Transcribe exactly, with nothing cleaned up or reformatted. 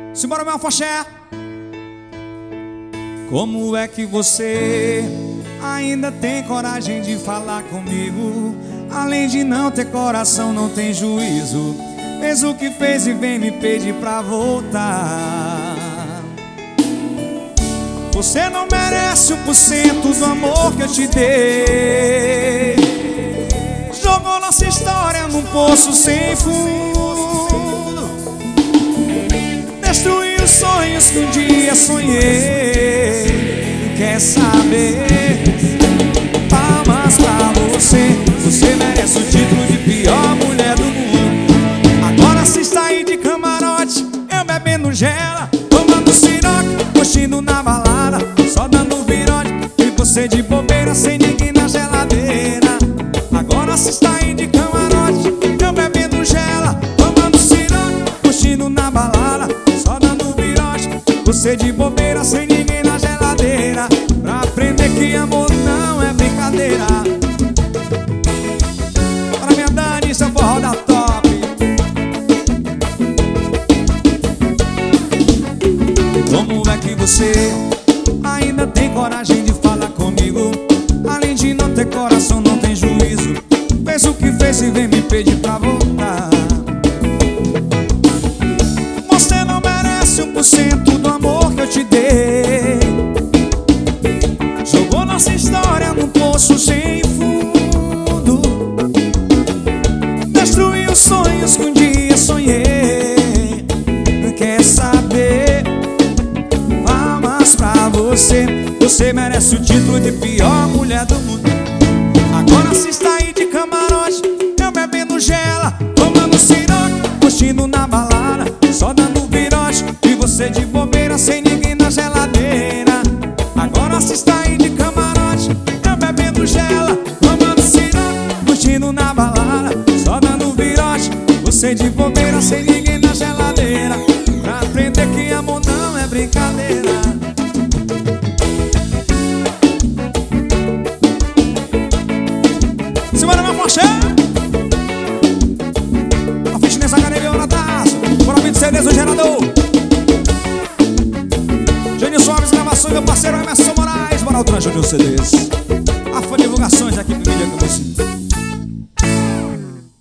Simbora, meu afoxé. Como é que você ainda tem coragem de falar comigo? Além de não ter coração, não tem juízo. Fez o que fez e vem me pedir pra voltar. Você não merece um por cento do amor que eu te dei. Jogou nossa história num poço sem fundo. Destruiu os sonhos que um dia sonhei. Quer saber? Palmas pra você. Você merece o título de pior mulher do mundo. Agora se está aí de camarote, eu bebendo gela, tomando siroque, curtindo na balada, só dando virote. E você de bobeira, sem ninguém na geladeira. Agora se está aí de camarote, eu bebendo gela, tomando siroque, curtindo na balada, só dando virote. Você de bobeira, sem ninguém na geladeira. Pra aprender que amor não é brincadeira. Para minha Dani, seu forró da top. Como é que você ainda tem coragem de falar comigo? Além de não ter coração, não tem juízo. Fez o que fez e vem me pedir pra voltar. Você não merece um por cento do amor que eu te dei. Jogou nossa história num poço sem fundo. Destruiu os sonhos que um dia sonhei. Quer saber? Palmas pra você. Você merece o título de pior mulher do mundo. Agora se está aí de camarote, eu bebendo gela, tomando siroque, curtindo na balada, só dando virote. E você de bobeira, sem ninguém na geladeira. Agora se está aí de camarote, eu bebendo gela, tomando siroque, curtindo na balada, só dando virote. Você de bobeira, sem ninguém na geladeira. Pra aprender que amor não é brincadeira. Simbora, meu forchê. A fitness academia na taça. Bora vir de C Ds o gerador. Júnior Suaves gravações, meu parceiro Emerson Moraes. Bora o Trans Júnior C Ds. A fã divulgações aqui pro vídeo com você.